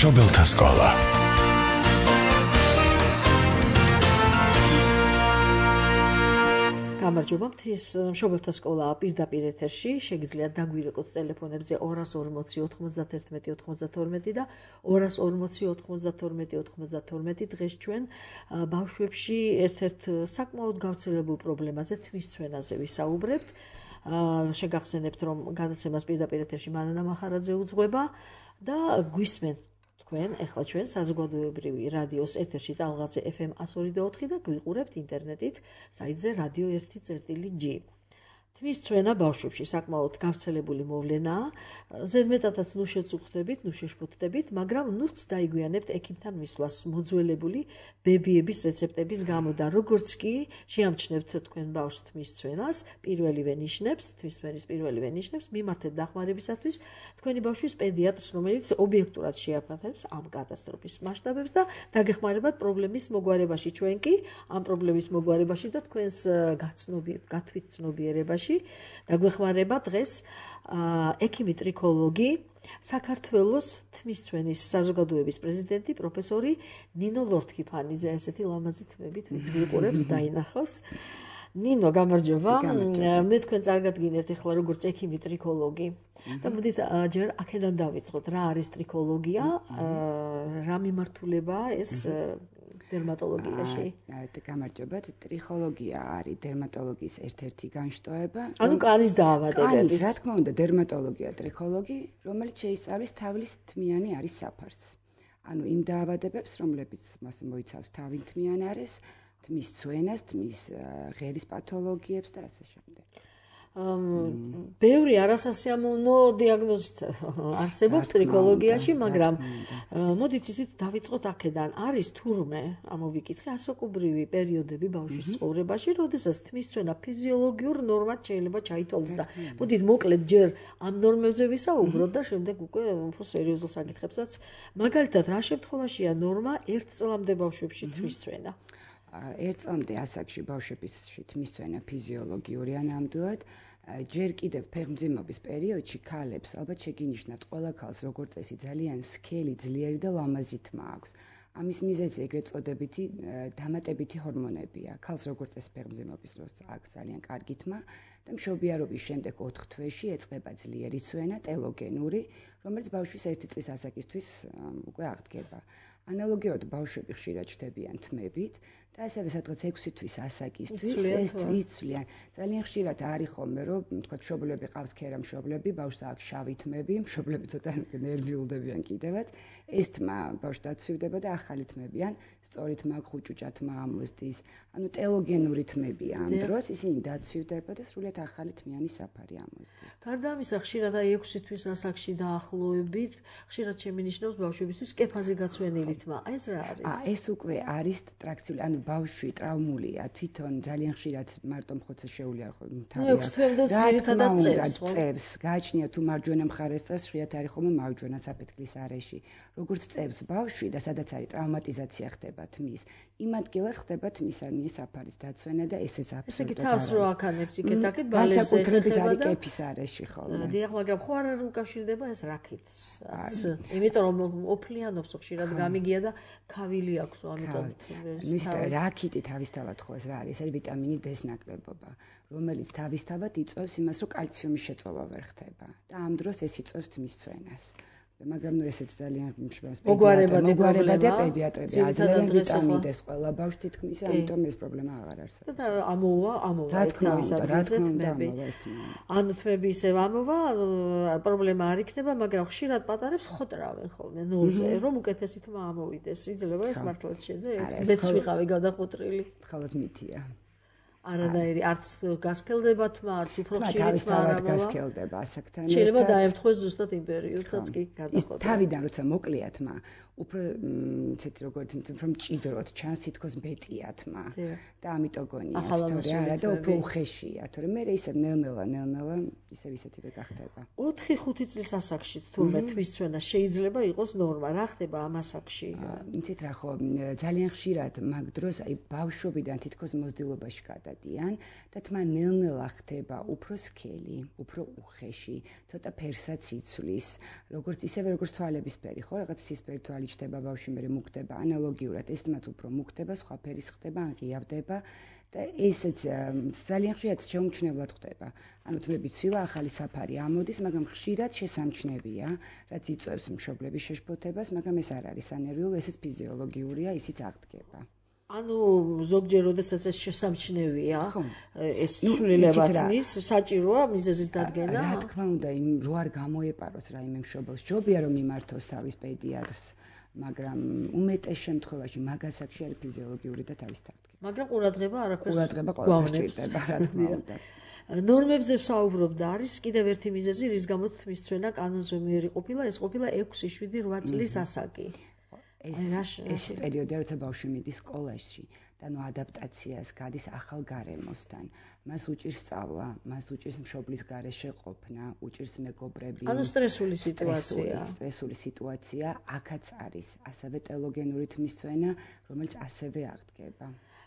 მშობელთა სკოლა. გამარჯობა, მთის მშობელთა სკოლა პირდაპირ ეთერში. შეგიძლიათ დაგვირეკოთ ტელეფონებზე 240 91 92 და 240 92 92. დღეს ჩვენ ბავშვებში ერთ-ერთ საკმაოდ გავრცელებულ პრობლემაზე, თმის ცვენაზე ვისაუბრებთ. შეგახსენებთ, რომ გადაცემას პირდაპირ ეთერში მანანა მახარაძე უძღვება და გვისმენთ თქვენ ახლა ჩვენ საზოგადოებრივი რადიოს ეთერში ტალღაზე FM 102.4 და გვიყურებთ ინტერნეტით საიტზე radio 1.g. თმის ცვენა ბავშვებში საკმაოდ გავრცელებული მოვლენაა. ზედმეტადაც ნუ შეწუხდებით, ნუ შეშფოთდებით, მაგრამ ნურც დაიგვიანებთ ექიმთან მისვლას მოძველებული ბებიების რეცეპტების გამო და როგორც კი შეამჩნევთ თქვენ ბავშვს თმის ცვენას, პირველივე ნიშნებს, თმის ცვენის პირველივე ნიშნებს, მიმართეთ დახმარებისათვის თქვენი ბავშვის პედიატრს, რომელიც ობიექტურად შეაფასებს ამ კატასტროფის მასშტაბებს და დაგეხმარებათ პრობლემის მოგვარებაში. ჩვენ კი ამ პრობლემის მოგვარებაში და თქვენს გათვითცნობიერებაში დაგვეხმარება დღეს ექიმი ტრიქოლოგი, საქართველოს თმის ცვენის საზოგადოების პრეზიდენტი პროფესორი ნინო ლორთქიფანიძე. ესეთი ლამაზი თმებით ვინც გვიყურებს დაინახოს. ნინო, გამარჯობა. მე თქვენ წარგადგინეთ ახლა როგორც ექიმი ტრიქოლოგი. და მოდით ჯერ აქედან დავიწყოთ, რა არის ტრიქოლოგია, რა მიმართულებაა ეს დერმატოლოგიაში. გამარჯობა, ტრიქოლოგია არის დერმატოლოგიის ერთ-ერთი განშტოება. ანუ კანის დაავადებების. რა თქმა უნდა, დერმატოლოგია, ტრიქოლოგი, რომელიც შეისწავლის თავის თმიანი არის საფარს. ანუ იმ დაავადებებს, რომლებიც მას მოიცავს თავინთმიან არის, თმის ცვენას, თმის ღერის პათოლოგიებს და ასე შემდეგ. ბევრი არასასიამოვნო დიაგნოზით არსებობს ტრიქოლოგიაში, მაგრამ მოდით ისიც დავიწყოთ აქედან. არის თურმე, ამოვიკითხე, ასაკობრივი პერიოდები ბავშვის ცხოვრებაში, როდესაც თმის ცვენა ფიზიოლოგიურ ნორმად შეიძლება ჩაითვალოს და მოდით მოკლედ ჯერ ამ ნორმებზე ვისაუბროთ და შემდეგ უკვე უფრო სერიოზულ საკითხებსაც. მაგალითად, რა შემთხვევაშია ნორმა 1 წლამდე ბავშვებში თმის ცვენა? 1 წლამდე ასაკში ბავშვებში თმის ცვენა ფიზიოლოგიურია ნამდვილად. ჯერ კიდევ ფეხმძიმობის პერიოდში ქალებს ალბათ შეგინიშნათ, ყველა ქალს როგორც წესი ძალიან სქელი, ძლიერი და ლამაზი თმა აქვს. ამის მიზეზი ეგრეთ წოდებითი დამატებითი ჰორმონებია. ქალს როგორც წესი ფეხმძიმობის დროს აქვს ძალიან კარგი თმა და მშობიარობის შემდეგ 4 თვეში ეწყება ძლიერი ცვენა, ტელოგენური, რომელიც ბავშვის 1 წლის ასაკისთვის უკვე აღდგება. ანალოგიურად ბავშვები ხშირად ჩდებიან თმებით და ასევე სადღაც 6 თვის ასაკისთვის ეს იცვლიან. ძალიან ხშირად არის ხოლმე, რომ თქვა მშობლები ყავს ქერა მშობლები, ბავშვს აქვს შავი თმები, მშობლები ცოტა ნერვიულდებიან კიდევაც. ეს თმა ბავშვს დაცვივდება და ახალი თმებიან, სწორი თმა, ხუჭუჭა თმა ამოსდის. ანუ ტელოგენური თმებია ამ დროს, ისინი დაცვივდება და სრულიად ახალი თმიანი საფარი ამოსდის. გარდა ამისა, ხშირად 6 თვის ასაკში დაახლოებით, ხშირად შემინიშნავს ბავშვებისთვის კეფაზე გაცვენილი თმა. ეს რა არის? ეს უკვე არის ტრაქციული, ანუ ბავშვი ტრავმულია, თვითონ ძალიან ხშირად მარტო მხოცე შეუძლია თავი. 6 თვემდე ძირითადად წევს, გააჩნია თუ მარჯვენა მხარეს წევს, ხშირად არის ხოლმე მარჯვენა საფეთქლის არეში. როგორც წევს ბავშვი და სადაც არის ტრავმატიზაცია ხდება თმის, იმ ადგილას ხდება თმისანი საფარის დაცვენა და ესეც აბსოლუტურად. ესე იგი თავს რო აქანებს იქეთ-აქეთ ბალერზე განსაკუთრებით არის კეფის არეში ხოლმე. დიახ, მაგრამ ხო არ უკავშირდება ეს რაკეთსაც. იმიტომ რომ ოფლიანობს ხშირად გამიგია და ქავილი აქვს, ამიტომ რაკიტი თავისთავად ხო ეს რა არის? ეს არის ვიტამინი D-ს ნაკლებობა, რომელიც თავისთავად იწვევს იმას, რომ კალციუმის შეწოვა ვერ ხდება და ამ დროს ეს იწვევს თმის ცვენას. მაგრამ ნუ ესეც ძალიან მოგვარებადი პედიატრები აძლევენ ვიტამინ D-ს ყველა ბავშვს თითქმის, ამიტომ ეს პრობლემა აღარ არსებობს. და ამოვა თავის ადგილზე თმები. ანუ თმები ისევ ამოვა, პრობლემა არ იქნება, მაგრამ ხშირად პატარებს ხოტრავენ ხოლმე ნულზე, რომ უკეთესი თმა ამოვიდეს. იძლევა ეს მართლაც შეძლებს? მეც ვიყავი გადახოტრილი. ხალხად მითია. არანაირი არც გასკელდება თმა, არც უფრო ხშირი თმა არ ამოვა. გასკელდება ასაკთან. შეიძლება დაემთხვეს ზუსტად იმ პერიოდსაც კი გადახოტრა. თავიდან როცა მოკლია თმა, უფრო ცეთი როგორც უფრო მჭიდროდ ჩანს, თითქოს ბეტია თმა და ამიტომ გონია თორე არა და უფრო უხეშია, თორე მე ისე ნელ-ნელა ისევ ისეთივე გახდება. 4-5 წლის ასაკშიც თურმე თმის ცვენა შეიძლება იყოს ნორმა. რა ხდება ამ ასაკში? იცით რა ხო, ძალიან ხშირად მაგ დროს აი ბავშვობიდან თითქოს მოზრდილობაში გადადის. დადიან და თმა ნელ-ნელა ხდება უფრო სქელი, უფრო უხეში, ცოტა ფერსაც იცვლის, როგორც თვალებისფერი, ხო, რაღაც ცისფერი თვალი ჩდება ბავშვი, მერე მუქდება, ანალოგიურად ესმაც უფრო მუქდება, სხვა ფერის ხდება, ან ღიავდება და ესეც ძალიან ხშირად შეუმჩნევლად ხდება. ანუ თვეები ცვივა, ახალი საფარი ამოდის, მაგრამ ხშირად შესამჩნევია, რაც იწვევს მშობლების შეშფოთებას, მაგრამ ეს არ არის ანერვიული, ესეც ფიზიოლოგიურია, ისიც აღდგება. ანუ ზოგჯერ როდესაც ეს შესამჩნევია, ეს ცვლილებათმის საჭიროა მიზეზის დადგენა? რა თქმა უნდა, რო არ გამოეპაროს რაიმე მშობელს, ჯობია რომ იმართოს თავის პედიატრს, მაგრამ უმეტეს შემთხვევაში მაგასაკში არის ფიზიოლოგიური და თავის დადგენა. მაგრამ ყურადღება არაფერს ყველაფერს ჭირდება, რა თქმა უნდა. ნორმებზე ვსაუბრობ და არის კიდევ ერთი მიზეზი, რის გამოც თმის ცვენა კანონზე მიერი ყოფილა, ეს ყოფილა 6-7-8 წლის ასაკი. ეს პერიოდი, როცა ბავშვი მიდის სკოლაში და ნუ ადაპტაციას გადის ახალ გარემოსთან. მას უჭირს სწავლა, მას უჭირს მშობლის გარეშე ყოფნა, უჭირს მეგობრები. ანუ სტრესული სიტუაცია, აქაც არის ასევე ტელოგენური თმის ცვენა, რომელიც ასევე აღდგება.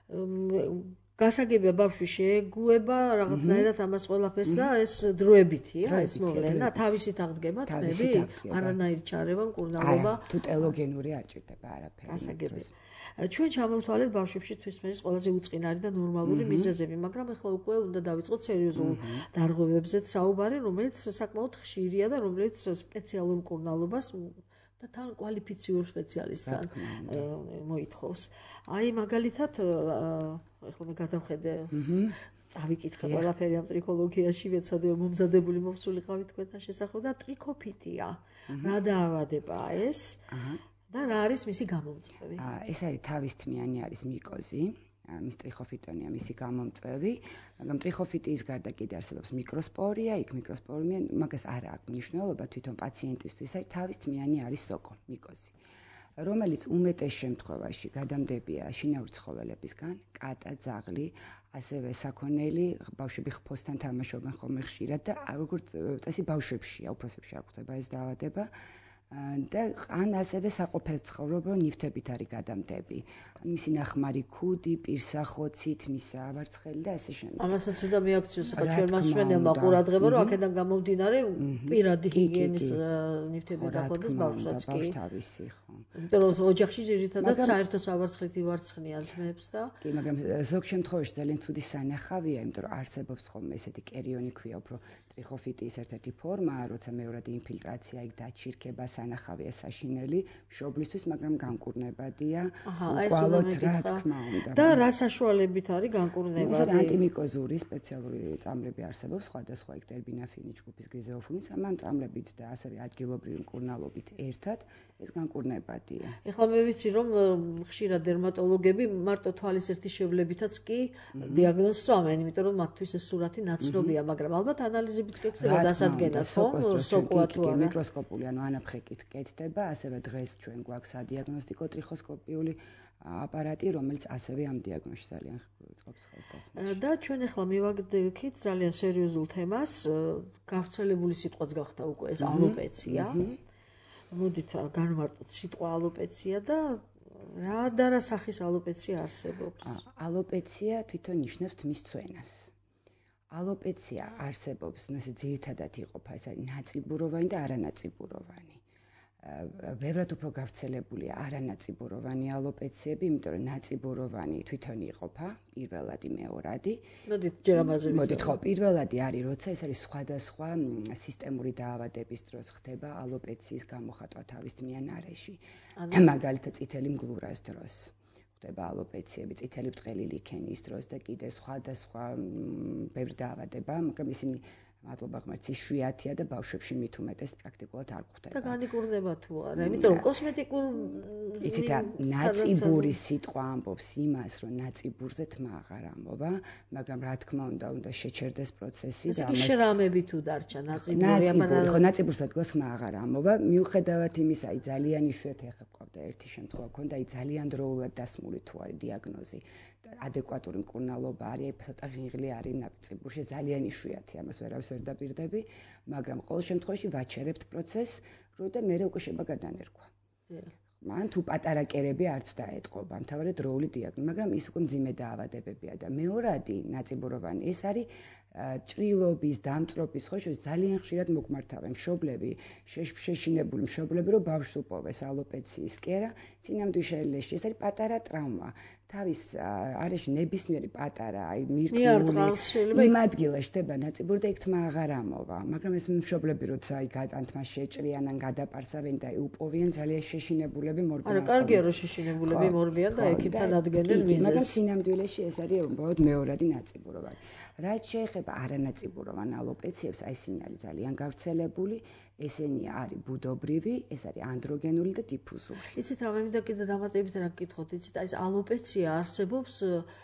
გასაგებია ბავშვი შეეგუება რაღაცნაირად ამას ყველაფერს და ეს დროებითია, ეს მოვლენა, თავისით აღდგება თმები, არანაირ ჩარევა, მკურნალობა. თუ ტელოგენური არ ჭირდება არაფერი. გასაგებია. ჩვენ ჩამოვთვალეთ ბავშვებში თვისმენის ყველაზე უწყინარი და ნორმალური მიზეზები, მაგრამ ახლა უკვე უნდა დავიწყოთ სერიოზულ დარღვევებზეც საუბარი, რომელიც საკმაოდ ხშირია და რომელიც სპეციალურ მკურნალობას და თან კვალიფიციურ სპეციალისტთან მოითხოვს. აი მაგალითად, ახლა მე გადავხედე, წავიკითხე ყველაფერი ამ ტრიქოლოგიაში, ვეცადე მომზადებული მოვსული ყავით თქვენთან შესახებ და ტრიქოფიტია. რა დაავადებაა ეს? და რა არის მისი გამომწვევი? ეს არის თავისთმიანი არის მიკოზი, მის ტრიხოფიტონია მისი გამომწვევი, მაგრამ ტრიხოფიტიის გარდა კიდე არსებობს მიკროსპორია, იქ მიკროსპორია, მაგას არ აქვს მნიშვნელობა თვითონ პაციენტისთვის, აი თავისთმიანი არის სოკო, მიკოზი, რომელიც უმეტეს შემთხვევაში გადამდებია შინაურ ცხოველებისგან, კატა, ძაღლი, ასევე საქონელი, ბავშვები ხფოსთან თამაშობენ ხოლმე ხშირად და როგორც წესი ბავშვებშია, უფროსებში არ გვხვდება ეს დაავადება. და ან ასევე საყოფელცხოვრო ნივთებით არის გადამდები. მისი ნახმარი ქუდი, პირსახოცი, თმისა ავარცხელი და ასე შემდეგ. ამასაც უნდა მიაქციოს ახლა ჩვენ მასვენელმა ყურადღება, რომ აქედან გამომდინარე პირადი ჰიგიენის ნივთები დაკოდეს ბავშვსაც კი. თავისი, ხო. იმიტომ რომ ოჯახში ძირითადად საერთო ავარცხლით ივარცხნიან თმებს და კი, მაგრამ ზოგ შემთხვევაში ძალიან ცუდი სანახავია, იმიტომ რომ არსებობს ხოლმე ესეთი კერიონი ქვია, უფრო ტრიხოფიტიის ერთ-ერთი ფორმაა, როცა მეორადი ინფილტრაცია, იქ დაჩირქება, სანახავია საშინელი, მშობლისთვის, მაგრამ განკურნებადია. უყვალოდ რა თქმა უნდა. და რა საშუალებით არის განკურნებადი? ეს ანტიმიკოზური სპეციალური წამლები არსებობს, სხვადასხვა იქ ტერბინაფინი, ჯგუფის გრიზეოფუმის, ამან წამლებით და ასევე ადგილობრივი მკურნალობით ერთად ეს განკურნებადია. ეხლა მე ვიცი, რომ ხშირად დერმატოლოგები მარტო თვალის ერთი შევლებითაც კი დიაგნოზს სვამენ, იმიტომ რომ მათთვის ეს სურათი ნაცნობია, მაგრამ ალბათ ანალიზებიც კეთდება დასადგენად, ხო? სოკოა თუ არა. მიკროსკოპული, ანუ ანაფხეკით კეთდება, ასევე დღეს ჩვენ გვაქვს სადიაგნოსტიკო ტრიხოსკოპიული აპარატი, რომელიც ასევე ამ დიაგნოზს ძალიან წყობს ხელს გასმაში. და ჩვენ ახლა მივაგდებით ძალიან სერიოზულ თემას, გავრცელებული სიტყვაც გახდა უკვე ეს ალოპეცია. მოდით განვარტოთ სიტყვა ალოპეცია და რა სახის ალოპეცია არსებობს? ალოპეცია თვითონ ნიშნავს თმის ცვენას. ალოპეცია არსებობს, ესე ძირითადად იყოფა, ეს არის ნაწიბუროვანი და არანაწიბუროვანი. ბევრად უფრო გავრცელებულია არანაწიბუროვანი ალოპეციები, იმიტომ რომ ნაწიბუროვანი თვითონ იყოფა, პირველადი, მეორადი. მოდით ჯერ ამაზე ვისაუბროთ. მოდით, ხო, პირველადი არის, როცა ეს არის სხვადასხვა სისტემური დაავადების დროს ხდება ალოპეციის გამოხატვა თავისთმიან არეში. მაგალითად, წითელი მგლურას დროს. ხდება ალოპეციები, წითელი ბრტყელი ლიქენის დროს და კიდე სხვადასხვა ბევრი დაავადება, მაგრამ ისინი მადლობა ღმერთს იშვიათია და ბავშვებში მით უმეტეს პრაქტიკულად არ გვხვდება. და განიკურნება თუ არა, იმიტომ რომ კოსმეტიკურ იცით რა, ნაწიბური სიტყვა ამბობს იმას, რომ ნაწიბურზე თმა აღარ ამბობა, მაგრამ რა თქმა უნდა შეჩერდეს პროცესი და ამას შრამები თუ დარჩა ნაწიბური, ხო, ნაწიბურს ადგილს თმა აღარ ამბობა, მიუხედავად იმისა, აი ძალიან იშვიათი ახლა ყავდა ერთი შემთხვევა ქონდა, აი ძალიან დროულად დასმული თუ არის დიაგნოზი. ადეკვატური მკურნალობა არის, ცოტა ღიღლი არის ნაწიბურში, ძალიან იშვიათი, ამას ვერავის ვერ დაპირდები, მაგრამ ყოველ შემთხვევაში ვაჩერებთ პროცესს, რომ და მე უკვე შეება გადანერგვა. მან თუ პატარა კერები არც დაეტყობა, მთავარად დროული დიაგნოზი, მაგრამ ის უკვე მძიმე დაავადებებია და მეორადი ნაწიბუროვანი ეს არის ჭრილობის, დამწრობის ხოშოს ძალიან ხშირად მოგმართავენ მშობლები, შეშინებული მშობლები, რომ ბავშვს უპოვეს ალოპეციის კერა, წინამდვილეში ეს არის პატარა ტრავმა. თავის არეში ნებისმიერი პატარა, აი მირტული იმ ადგილას ხდება ნაწიბური და იქ თმა აღარ ამოვა, მაგრამ ეს მშობლები როცა აი გადანთმა შეჭრიან ან გადაპარსავენ და უპოვიან ძალიან შეშინებულები მორბიან. არა, კარგია რომ შეშინებულები მორბიან და ექიმთან ადგენენ მიზეზს. მაგრამ წინამდვილეში ეს არის უბრალოდ მეორადი ნაწიბუროვანი. რაც შეეხება არანაწიბუროვან ალოპეციებს, აი ისინი არის ძალიან გავრცელებული, ესენი არის ბუდობრივი, ეს არის ანდროგენული და დიფუზური. იცით რა, მე მინდა კიდე დამატებით რა გკითხოთ, იცით, აი ეს ალოპეცია არსებობს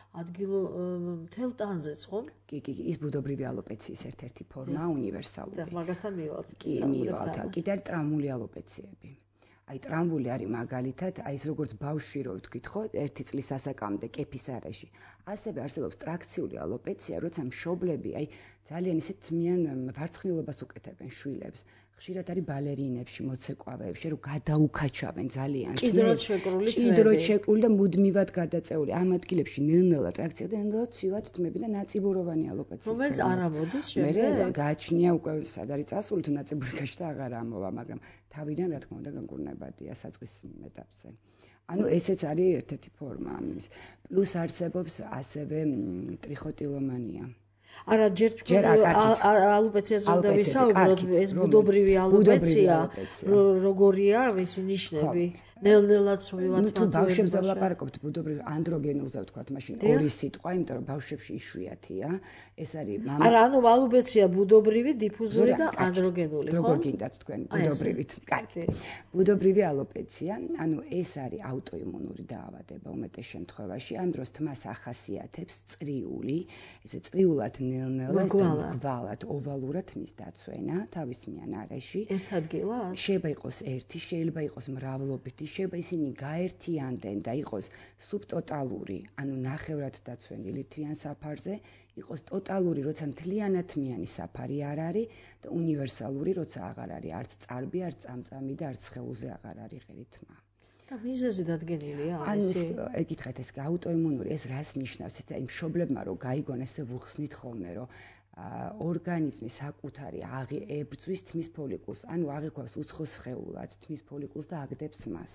ადგილ ტანზეც, ხო? კი, ის ბუდობრივი ალოპეციის ერთ-ერთი ფორმაა, უნივერსალური. და მაგასთან მივალთ. კი, მივალთ. კიდე არის ტრამული ალოპეციები. აი ტრამული არის მაგალითად, აი ეს როგორც ბავშვი რო ვთქვით, ხო, 1 წლის ასაკამდე კეფის არეში. ასევე არსებობს ტრაქციული ალოპეცია, როცა მშობლები აი ძალიან ისეთ თმიან ვარცხნილობას უკეთებენ შვილებს. ხშირად არის ბალერინებში, მოცეკვავეებში, რომ გადაუკაჩავენ ძალიან. ჭიდროდ შეკრული და მუდმივად გადაწეული. ამ ადგილებში ნელ-ნელა ტრაქცია და ნელ-ნელა ცივად თმები და ნაწიბუროვანი ალოპეცია. რომელიც არ ამოდის შემდეგ. მე გააჩნია უკვე სად არის წასული თუ ნაწიბური გაჩნდა აღარ ამოვა, მაგრამ თავიდან რა თქმა უნდა განკურნებადია საწყის ეტაპზე. ანუ ესეც არის ერთ-ერთი ფორმა ამის. პლუს არსებობს ასევე ტრიხოტილომანია. არა, ჯერ ალოპეციაზე უნდა ვისაუბროთ, ეს ბუდობრივი ალოპეცია, როგორია მისი ნიშნები? ნელ-ნელად ცვლილად თუ ბავშვებს ვლაპარაკობთ ბუდობრივ ანდროგენულზე ვთქვათ, მაშინ ორი სიტყვა, იმიტომ რომ ბავშვებში იშვიათია. ეს არის მამა. არა, ანუ ალოპეცია ბუდობრივი, დიფუზური და ანდროგენული, ხო? როგორ გინდათ თქვენ ბუდობრივით? კარგი. ბუდობრივი ალოპეცია, ანუ ეს არის აუტოიმუნური დაავადება უმეტეს შემთხვევაში. ამ დროს თმას ახასიათებს წრიული, ესე წრიულად ნელ-ნელა გვალად, ოვალურად თმის დაცვენა თავისმიან არეში. ერთ ადგილას? შეიძლება იყოს ერთი, შეიძლება იყოს მრავლობითი, შეიძლება ისინი გაერთიანდნენ და იყოს სუბტოტალური, ანუ ნახევრად დაცვენილი თვიან საფარზე, იყოს ტოტალური, როცა მთლიანად თმიანი საფარი არ არის და უნივერსალური, როცა აღარ არის არც წარბი, არც წამწამი და არც სხეულზე აღარ არის ღერი თმა. და მიზეზი დადგენილია ანუ ეკითხეთ ეს აუტოიმუნური ეს რას ნიშნავს? აი მშობლებმა რომ გაიგონ ესე ვუხსნით ხოლმე რომ ორგანიზმი საკუთარი ებრძვის თმის ფოლიკულს, ანუ აღიქვავს უცხო სხეულად თმის ფოლიკულს და აგდებს მას.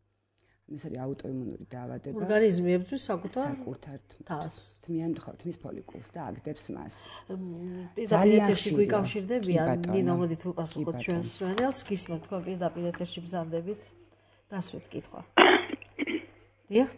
ეს არის აუტოიმუნური დაავადება. ორგანიზმი ებრძვის საკუთარ თავს, თმის ფოლიკულს და აგდებს მას. პირდაპირ ეთერში გვიკავშირდებიან, ნინო, მოდით უპასუხოთ ჩვენს სვენელს, გისმენთ თქვენ პირდაპირ ეთერში ბრძანდებით. დასვით კითხვა. დიახ.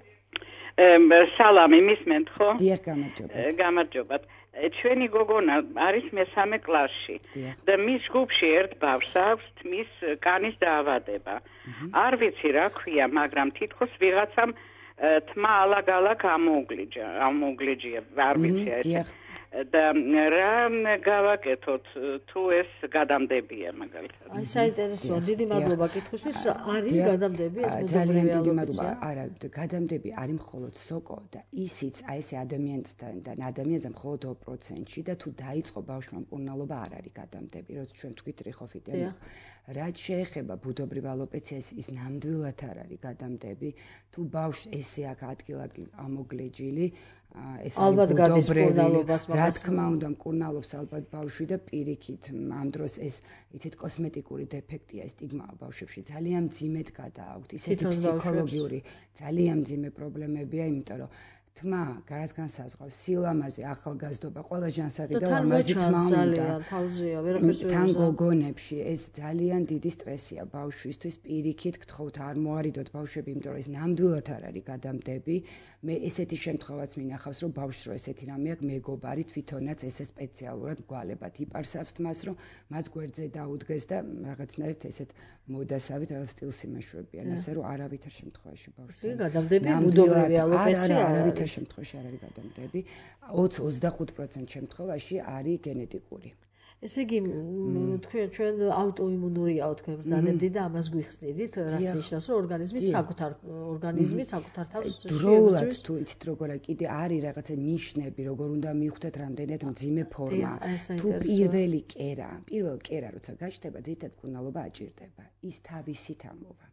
სალამი, მისმენთ ხო? დიახ, გამარჯობათ. გამარჯობათ. ჩვენი გოგონა არის მესამე კლასში და მის ჯგუფში ერთ ბავშვს აქვს თმის კანის დაავადება. არ ვიცი რა ქვია, მაგრამ თითქოს ვიღაცამ თმა ალაგ-ალაგ ამოუგლიჯია, არ ვიცი ეს. და რა გავაკეთოთ თუ ეს გადამდებია მაგალითად. აი საინტერესოა, დიდი მადლობა კითხვისთვის. არის გადამდები ეს ბუდობრივი ალოპეცია? არა, გადამდები არის მხოლოდ სოკო და ისიც აი ესე ადამიანთან და ადამიანზე მხოლოდ 2%-ში და თუ დაიწყო ბავშვმა მკურნალობა არ არის გადამდები, როცა ჩვენ თქვით რიხოფიტები. რაც შეეხება ბუდობრივ ალოპეციას, ის ნამდვილად არ არის გადამდები. თუ ბავშვს ესე აქვს ადგილ-ადგილ ამოგლეჯილი, ეს ალბათ გადის მკურნალობას, რა თქმა უნდა მკურნალობს ალბათ ბავშვი და პირიქით ამ დროს ეს იცით კოსმეტიკური დეფექტია, სტიგმა ბავშვებში ძალიან მძიმედ გადააქვთ, ისეთი ფსიქოლოგიური ძალიან მძიმე პრობლემებია, იმიტომ რომ თმა გარს განსაზღვრავს სილამაზე, ახალგაზრდობა, ყველა ჟანსაღი და ლამაზი თმა უნდა. თავზეა, ვერაფერს ვერ თან გოგონებში ეს ძალიან დიდი სტრესია ბავშვისთვის, პირიქით გთხოვთ არ მოარიდოთ ბავშვები, იმიტომ რომ ეს ნამდვილად არ არის გადამდები. მე ესეთი შემთხვევაც მინახავს, რომ ბავშვს რო ესეთი რამე აქვს, მეგობარი თვითონაც ესე სპეციალურად გვალებად იპარსავს თმას, რომ მას გვერდზე დაუდგეს და რაღაცნაირად ესეთ მოდასავით რაღაც სტილს იმეშვებიან, ასე რომ არავითარ შემთხვევაში ბავშვს. ეს გადამდები ბუდობრივი ალოპეცია არავითარ შემთხვევაში არ არის გადამდები. 20-25% შემთხვევაში არის გენეტიკური. ესე იგი, ჩვენ აუტოიმუნურია თქვენ ბრძანებდით და ამას გვიხსნიდით, რაც ნიშნავს, რომ ორგანიზმი საკუთარ თავს დროულად თუ იცით როგორ კიდე არის რაღაცა ნიშნები, როგორ უნდა მივხვდეთ რამდენად მძიმე ფორმა. თუ პირველ კერა როცა გაჩნდება, ძირითადად მკურნალობა აჭირდება. ის თავისით ამოვა.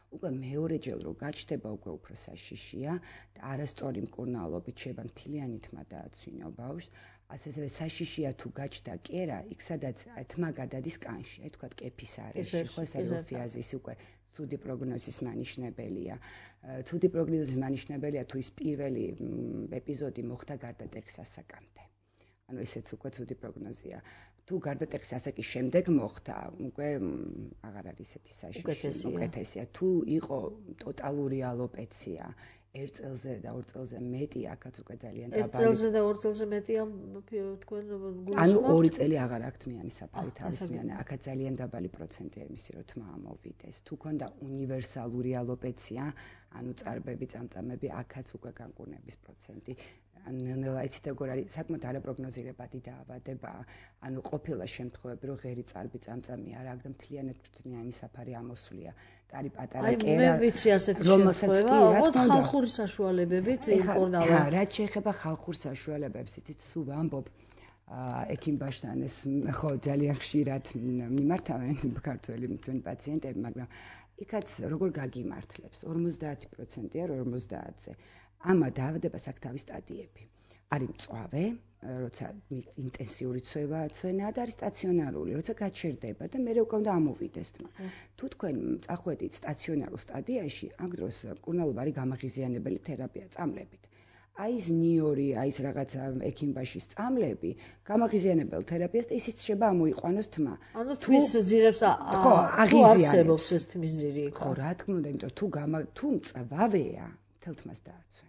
უკვე მეორეჯერ რო გაჩნდება უკვე უფრო საშიშია და არასწორი მკურნალობით შეიძლება მთლიანი თმა დააცვინო ბავშვს, ასევე საშიშია თუ გაჩნდა კერა, იქ სადაც თმა გადადის კანში, აი თქვა კეფის არეში, ხო ეს არის ოფიაზის უკვე ცუდი პროგნოზის მანიშნებელია. ცუდი პროგნოზის მანიშნებელია თუ ის პირველი ეპიზოდი მოხდა გარდატეხის ასაკამდე. ანუ ესეც უკვე ცუდი პროგნოზია. თუ გარდატეხის ასაკის შემდეგ მოხდა, უკვე აღარ არის ესეთი საშიში, უკეთესია. თუ იყო ტოტალური ალოპეცია, 1 წელზე და 2 წელზე მეტი, აქაც უკვე ძალიან დაბალი. 1 წელზე და 2 წელზე მეტია თქვენ გულისხმობთ? ანუ 2 წელი აღარ აქვს თმიანი საფარი თავისმიანი, აქაც ძალიან დაბალი პროცენტია იმისი, რომ თმა ამოვიდეს. თუ ქონდა უნივერსალური ალოპეცია, ანუ წარბები, წამწამები, აქაც უკვე განკურნების პროცენტი. ნელ-ნელა იცით როგორ არის, საკმაოდ არაპროგნოზირებადი დაავადება, ანუ ყოფილა შემთხვევები, რომ ღერი წარბი წამწამი არ აქვს და მთლიანად თმიანი საფარი ამოსვლია. არის პატარა კერა, მე ვიცი ასეთი შემთხვევა, ოღონდ ხალხური საშუალებებით იმკურნალო. რაც შეეხება ხალხურ საშუალებებს, იცით, სულ ვამბობ, ექიმბაშთან ეს ხო ძალიან ხშირად მიმართავენ ქართველი თქვენი პაციენტები, მაგრამ იქაც როგორ გაგიმართლებს? 50%-ია 50-ზე. ამა დაავადებას აქვს თავის სტადიები. არის მწვავე, როცა ინტენსიური ცვენა და არის სტაციონარული, როცა გაჩერდება და მე უკვე უნდა ამოვიდეს თმა. თუ თქვენ წახვედით სტაციონარულ სტადიაში, ამ დროს მკურნალობა არის გამაღიზიანებელი თერაპია წამლებით. აი ეს ნიორი, აი ეს რაღაცა ექიმბაშის წამლები, გამაღიზიანებელ თერაპიას და ისიც შეიძლება ამოიყვანოს თმა. ანუ თმის ძირებს ხო, აღიზიანებს ეს თმის ძირი. ხო, რა თქმა უნდა, იმიტომ თუ მწვავეა, მთელ თმას დააცვენს.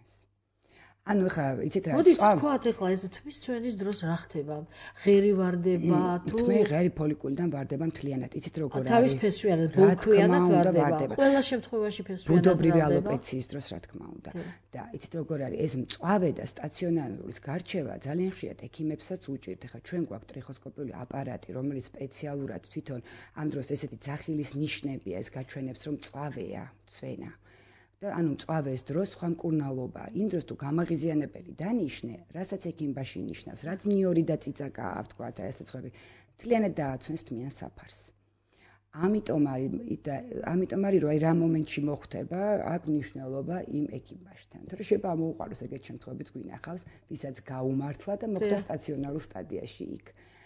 ანუ ხა იცით რა მოდით თქვათ ახლა ეს თმის ცვენის დროს რა ხდება? ღერი ვარდება თუ თმე ღერი ფოლიკულიდან ვარდება მთლიანად. იცით როგორ არის? თავის ფესვიანად, ბოლქვიანად ვარდება. ყველა შემთხვევაში ფესვიანად ვარდება. ბუდობრივი ალოპეციის დროს რა თქმა უნდა. და იცით როგორ არის? ეს მწვავე და სტაციონარულის გარჩევა ძალიან ხშირად ექიმებსაც უჭირთ. ხა ჩვენ გვაქვს ტრიხოსკოპიული აპარატი, რომელიც სპეციალურად თვითონ ამ დროს ესეთი ძახილის ნიშნებია, ეს გაჩვენებს რომ მწვავეა, ცვენა. და ანუ მწვავეს დროს სხვა მკურნალობა, იმ დროს თუ გამაღიზიანებელი დანიშნე, რასაც ექიმბაში ნიშნავს, რაც ნიორი და წიწაკა აქვს, თქვა და ესეც ხვები, მთლიანად დააცვენს თმიან საფარს. ამიტომ არის რომ აი რა მომენტში მოხდება, აქვს მნიშვნელობა იმ ექიმბაშთან. თორე შეიძლება ამოუყაროს ეგეთ შემთხვევებიც გვინახავს, ვისაც გაუმართლა და მოხდა სტაციონარულ სტადიაში იქ.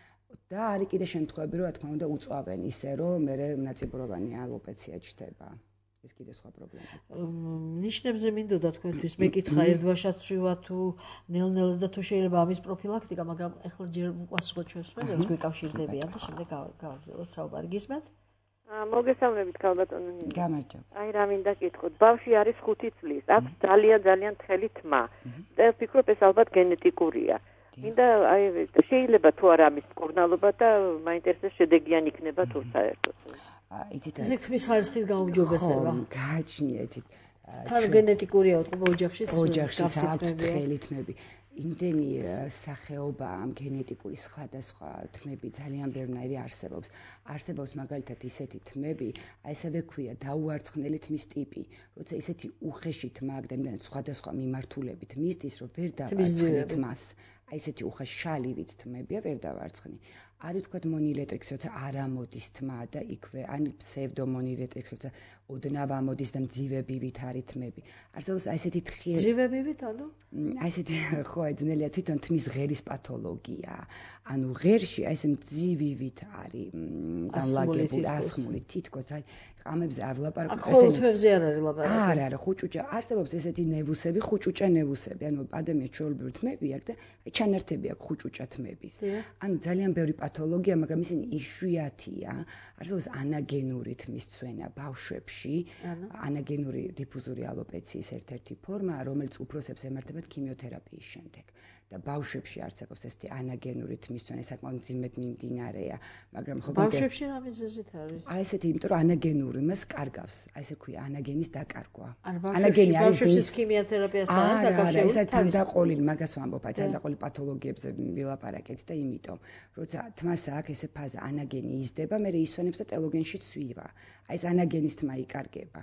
და არის კიდე შემთხვევები, რომ რა თქმა უნდა უწვავენ ისე, რომ მე ნაწიბუროვანი ალოპეცია ჩნდება. ეს კიდე სხვა პრობლემაა. ნიშნებზე მინდოდა თქვენთვის მეკითხა ერთბაშად შევა თუ ნელ-ნელა და თუ შეიძლება ამის პროფილაქტიკა, მაგრამ ახლა ჯერ უპასუხოთ ჩვენს მედელს გვიკავშირდებიან და შემდეგ გავაგზავნოთ საუბარი. გისმენთ? მოგესალმებით ქალბატონო ნინო. გამარჯობა. აი რა მინდა გითხოთ, ბავშვი არის 5 წლის, აქვს ძალიან თხელი თმა. და ვფიქრობ ეს ალბათ გენეტიკურია. მინდა აი შეიძლება თუ არა ამის მკურნალობა და მაინტერესებს შედეგიანი იქნება თუ საერთოდ. იცით ეს თმის ხარისხის გაუმჯობესება. გააჩნია იცით. თან გენეტიკურია უთქვა ოჯახშიც აქვს თხელი თმები. იმდენი სახეობა ამ გენეტიკური სხვადასხვა თმები ძალიან ბევრნაირი არსებობს. არსებობს მაგალითად ისეთი თმები, აი ესევე ქვია დაუარცხნელი თმის ტიპი, როცა ისეთი უხეში თმა აქვს და იმდენად სხვადასხვა მიმართულებით მისდის, რომ ვერ დავარცხნი თმას. აი ესეთი უხეში შალივით თმებია, ვერ დავარცხნი. არის თქვათ მონილეტრიქსი, როცა არ ამოდის თმა და იქვე, ან ფსევდომონილეტრიქსი, როცა ოდნავ ამოდის და მძივებივით არის თმები. არსებობს აი ესეთი თხიერი მძივებივით, ანუ? აი ესეთი ხო, ძნელია თვითონ თმის ღერის პათოლოგია. ანუ ღერში აი ეს მძივივით არის განლაგებული ასხმული თითქოს აი ამებზე არ ვლაპარაკობ. ახლა თმებზე არ არის ლაპარაკი. არა, ხუჭუჭა, არსებობს ესეთი ნევუსები, ხუჭუჭა ნევუსები. ანუ ადამიანის ჩვეულებრივი თმები აქვს და ჩანართები აქვს ხუჭუჭა თმების. ანუ ძალიან ბევრი პათოლოგია, მაგრამ ისინი იშვიათია. არსებობს ანაგენური თმის ცვენა ბავშვებში, ანაგენური დიფუზური ალოპეციის ერთ-ერთი ფორმა, რომელიც უფროსებს ემართებათ ქიმიოთერაპიის შემდეგ. და ბავშვებში არსებობს ესეთი ანაგენური თმის ცვენა, საკმაოდ მძიმედ მიმდინარეა, მაგრამ ხო ბავშვებში რა მიზეზით არის? აი ესეთი, იმიტომ რომ ანაგენური მას კარგავს, აი ესე ქვია, ანაგენის დაკარგვა. ანაგენი არის ბავშვებშიც ქიმიოთერაპიასთან არის დაკავშირებული. ეს თანდაყოლილი, მაგას ვამბობ, აი თანდაყოლილი პათოლოგიებზე ვილაპარაკეთ და იმიტომ, როცა თმას აქვს ესე ფაზა, ანაგენი იზრდება, მე ისვენებს და ტელოგენში ცვივა. აი ეს ანაგენის თმა იკარგება.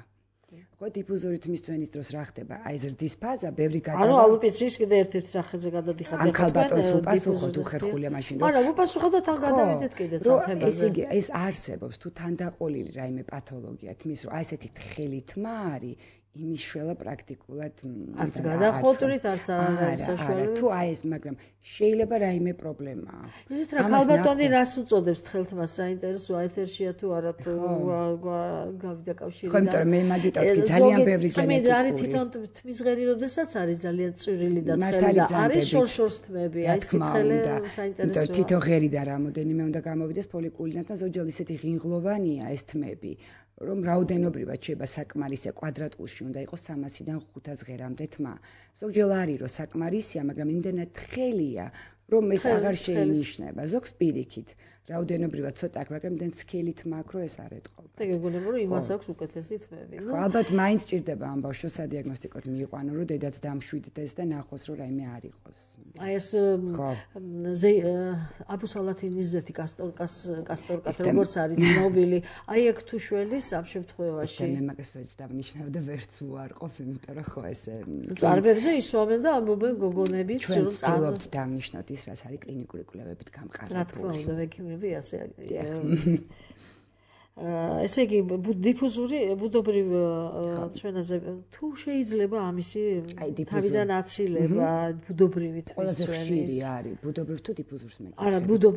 ხო დიფუზორი თმისწვენის დროს რა ხდება? აი ზრდის ფაზა, ბევრი ანუ ალუპეციის კიდე ერთ-ერთ სახელზე გადადიხართ. ან ქალბატონს უპასუხოთ უხერხულია მაშინ რომ არა, უპასუხოთ და თან გადავიდეთ კიდე თემაზე. ეს არსებობს თუ თანდაყოლილი რაიმე პათოლოგია თმის რომ აი ესეთი თხელი თმა არის იმის შველა პრაქტიკულად არც გადახოტრით, არც არის საშუალება. თუ აი ეს, მაგრამ შეიძლება რაიმე პრობლემაა. ისეთ რა ქალბატონი რას უწოდებს თხელთმას საინტერესოა ეთერშია თუ არა თუ გავიდა კავშირი და ხო, იმიტომ მე მაგიტო ვთქვი ძალიან ბევრი გენეტიკური. მე არის თვითონ თმის ღერი როდესაც არის ძალიან წვრილი და თხელი და არის შორ-შორს თმები, აი სითხელე საინტერესოა. თვითონ ღერი და რამოდენიმე უნდა გამოვიდეს ფოლიკულინათმა ზოგჯერ ისეთი ღინღლოვანია ეს თმები. რომ რაოდენობრივად შეიძლება საკმარისია კვადრატულში უნდა იყოს 300-დან 500 ღერამდე თმა. ზოგჯერ არის რომ საკმარისია, მაგრამ იმდენად თხელია, რომ ეს აღარ შეინიშნება. ზოგს პირიქით რაოდენობრივად ცოტა აქვს, მაგრამ იმდენ სქელი თმა აქვს, რომ ეს არ ეტყობა. და გეგონება რომ იმას აქვს უკეთესი თმები. ხო, ალბათ მაინც ჭირდება ამ ბავშვს სადიაგნოსტიკოდ მიიყვანო, რომ დედაც დამშვიდდეს და ნახოს, რომ რაიმე არ იყოს. აი ეს აბუსალათინის ზეთი კასტორკას როგორც არის ცნობილი, აი აქ თუ შველის ამ შემთხვევაში. მე მაგას ვერც დავნიშნავ და ვერც უარყოფ, იმიტომ რომ ხო ეს წარბებზე ისვამენ და ამბობენ გოგონებით, რომ ვცდილობთ დავნიშნოთ ის, რაც არის კლინიკური კვლევებით გამყარებული. რა თქმა უნდა, ვექიმები ასე ესე იგი დიფუზური ბუდობრივ ცვენაზე თუ შეიძლება ამისი თავიდან აცილება ბუდობრივი თმის ცვენის ხშირი არის ბუდობრივ თუ დიფუზურს მე არა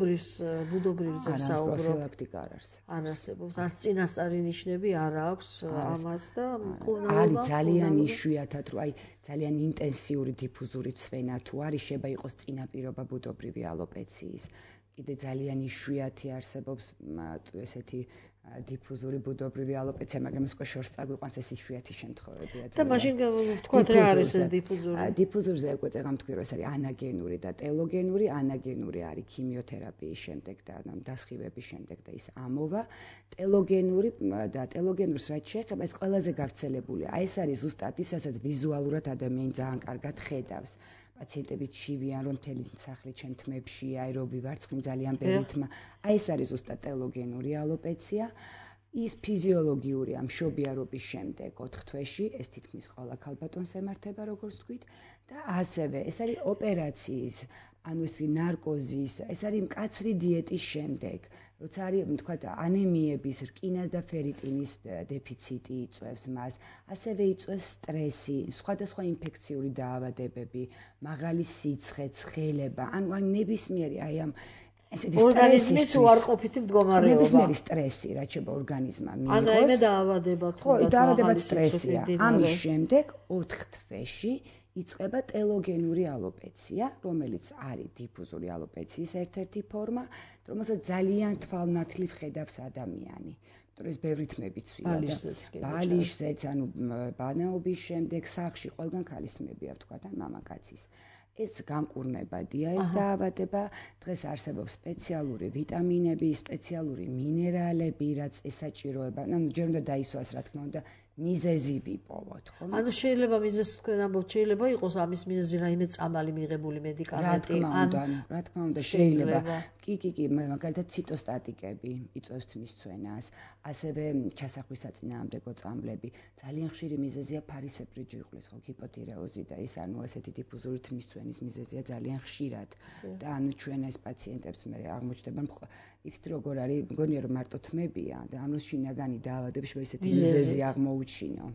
ბუდობრივზე ვსაუბრობ პროფილაქტიკა არ არსებობს არ არსებობს არც წინასწარი ნიშნები არ აქვს ამას და მკურნალობა არის ძალიან იშვიათად რომ აი ძალიან ინტენსიური დიფუზური ცვენა თუ არის შეიძლება იყოს წინაპირობა ბუდობრივი ალოპეციის კიდე ძალიან იშვიათი არსებობს ესეთი დიფუზური ბუდობრივი ალოპეცია, მაგრამ სხვა შორს წაგვიყვანს ეს იშვიათი შემთხვევებია. და მაშინ ვთქვათ რა არის ეს დიფუზური? დიფუზურზე ეკვეწერა თქვი რომ ეს არის ანაგენური და ტელოგენური. ანაგენური არის ქიმიოთერაპიის შემდეგ და დასხივების შემდეგ და ის ამოვა. ტელოგენური და ტელოგენურს რაც შეეხება, ეს ყველაზე გავრცელებულია. აი ეს არის ზუსტად ის, რასაც ვიზუალურად ადამიანი ძალიან კარგად ხედავს. პაციენტები ჩივიან რომ მთელი სახლი ჩემ თმებშია, აი რომ ვივარცხნი ძალიან ბევრი თმა. აი ეს არის ზუსტად ტელოგენური ალოპეცია. ის ფიზიოლოგიურია მშობიარობის შემდეგ 4 თვეში, ეს თითქმის ყველა ქალბატონს ემართება, როგორც თქვით, და ასევე ეს არის ოპერაციის, ანუ ეს ნარკოზის, ეს არის მკაცრი დიეტის შემდეგ, როცა არის, თქვა, ანემიების, რკინას და ფერიტინის დეფიციტი იწვევს მას, ასევე იწვევს სტრესი, სხვადასხვა ინფექციური დაავადებები, მაღალი სიცხე, ცხელება, ანუ ნებისმიერი აი ამ ორგანიზმის უარყოფითი მდგომარეობა. ნებისმიერი სტრესი, რაც შეიძლება ორგანიზმმა მიიღოს. ან რაიმე დაავადება თუ დაავადება სტრესია. ამის შემდეგ 4 თვეში იწყება ტელოგენური ალოპეცია, რომელიც არის დიფუზური ალოპეციის ერთ-ერთი ფორმა, რომელსაც ძალიან თვალნათლივ ხედავს ადამიანი. იმიტომ რომ ეს ბევრი თმები ცვია და ბალიშზეც, ანუ ბანაობის შემდეგ სახლში ყველგან ქალის თმები აქვს, თქვა და მამაკაცის. ეს განკურნებადია ეს დაავადება. დღეს არსებობს სპეციალური ვიტამინები, სპეციალური მინერალები, რაც ესაჭიროება. ანუ ჯერ უნდა დაისვას, რა თქმა უნდა, მიზეზი ვიპოვოთ, ხო? ანუ შეიძლება მიზეზი თქვენ ამბობთ, შეიძლება იყოს ამის მიზეზი რაიმე წამალი მიღებული მედიკამენტი, რა თქმა უნდა, შეიძლება. კი, მაგალითად ციტოსტატიკები იწვევს თმის ცვენას, ასევე ჩასახვის საწინააღმდეგო წამლები. ძალიან ხშირი მიზეზია ფარისებრი ჯირკვლის, ხო, ჰიპოთირეოზი და ის, ანუ ესეთი დიფუზური თმის ცვენის მიზეზია ძალიან ხშირად. და ანუ ჩვენ ეს პაციენტებს მე აღმოჩნდება იცით როგორ არის, მგონია რომ მარტო თმებია და ამ შინაგანი დაავადების ესეთი მიზეზი აღმოუჩინო.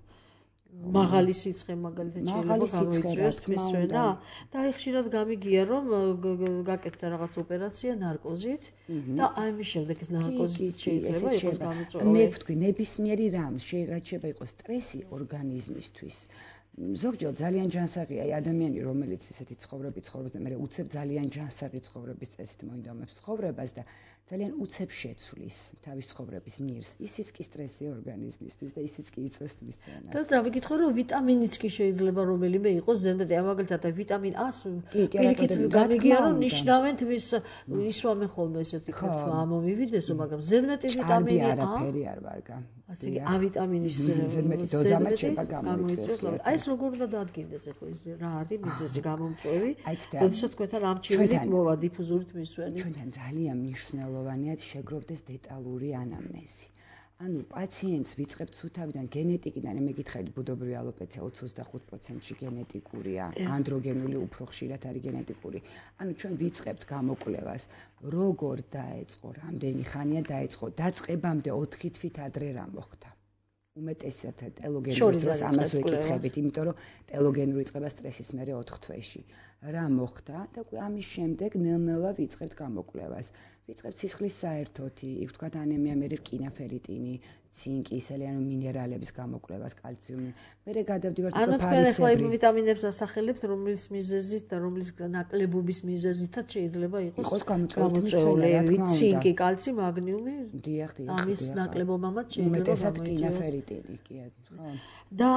მაღალი სიცხე მაგალითად შეიძლება გამოიწვიოს თმის ცვენა და აი ხშირად გამიგია რომ გაკეთდა რაღაც ოპერაცია ნარკოზით და აი მის შემდეგ ეს ნარკოზით შეიძლება იყოს გამოწვეული. მე ვთქვი ნებისმიერი რამ შეიძლება იყოს სტრესი ორგანიზმისთვის. ზოგჯერ ძალიან ჯანსაღია აი ადამიანი რომელიც ესეთი ცხოვრების და მე უცებ ძალიან ჯანსაღი ცხოვრების წესით მოინდომებს ცხოვრებას და ძალიან უცებ შეცვლის თავის ცხოვრების ნირს. ისიც კი სტრესი ორგანიზმისთვის და ისიც კი იწვევს თმის ცვენას. და დავიკითხო რომ ვიტამინიც კი შეიძლება რომელიმე იყოს ზედმეტი მაგალითად ვიტამინ A-ს პირიქით გამიგია რომ ნიშნავენ თმის ისვამენ ხოლმე ესეთი ქორთმა ამომივიდეს მაგრამ ზედმეტი ვიტამინი A არაფერი არ ვარგა. ასე იგი A ვიტამინის ზედმეტი დოზა შეიძლება გამოიწვიოს. აი ეს როგორ უნდა დადგინდეს ახლა ეს რა არის მიზეზი გამომწვევი? როდესაც თქვენთან ამ ჩივილით მოვა დიფუზური თმის ცვენი. ჩვენთან ძალიან მნიშვნელოვანია შეგროვდეს დეტალური ანამნეზი. ანუ პაციენტს ვიწყებთ სუთავიდან გენეტიკიდან, მე გითხარით ბუდობრივი ალოპეცია 25%-ში გენეტიკურია, ანდროგენული უფრო ხშირად არის გენეტიკური. ანუ ჩვენ ვიწყებთ გამოკვლევას, როგორ დაეწყო, რამდენი ხანია დაეწყო, დაწყებამდე 4 თვით ადრე რა მოხდა. უმეტესად ტელოგენური დროს ამას ვეკითხებით, იმიტომ რომ ტელოგენური იწყება სტრესის მერე 4 თვეში. რა მოხდა და ამის შემდეგ ნელ-ნელა ვიწყებთ გამოკვლევას. ვიწყებთ სისხლის საერთოთი, იქ თქვათ ანემია, მე რკინა, ფერიტინი, ცინკი, სელენო მინერალების გამოკვლევას, კალციუმი. მე გადავდივართ ანუ თქვენ ახლა იმ ვიტამინებს ასახელებთ, რომლის მიზეზით და რომლის ნაკლებობის მიზეზითაც შეიძლება იყოს გამოწვეული, ცინკი, კალცი, მაგნიუმი. დიახ. ამის ნაკლებობამაც შეიძლება რკინა, ფერიტინი, კი, ხო. და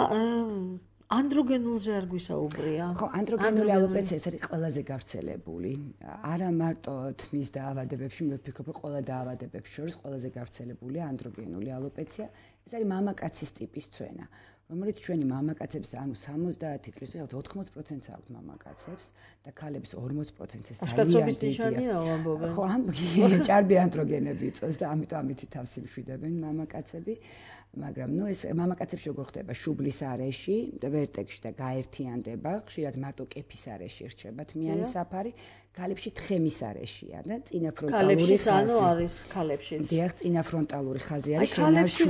ანდროგენულზე არ გვისაუბრია. ხო, ანდროგენული ალოპეცია ეს არის ყველაზე გავრცელებული. არა მარტო თმის დაავადებებში, მე ვფიქრობ, რომ ყველა დაავადებებს შორის ყველაზე გავრცელებულია ანდროგენული ალოპეცია. ეს არის მამაკაცის ტიპის ცვენა, რომელიც ჩვენი მამაკაცებს, ანუ 70 წლისთვის 80%-ს აქვს მამაკაცებს და ქალებს 40%-ს ეს ძალიან დიდია. ხო, ჭარბი ანდროგენები იწვევს და ამიტომ ამითი თავს იმშვიდებენ მამაკაცები. მაგრამ ეს მამაკაცებში როგორ ხდება შუბლის არეში და ვერტექსში და გაერთიანდება, ხშირად მარტო კეფის არეში რჩება თმიანი საფარი, ქალებში თხემის არეშია და წინაფრონტალური ხაზი. ანუ არის ქალებში. დიახ, წინაფრონტალური ხაზი არის შენარჩუნებული.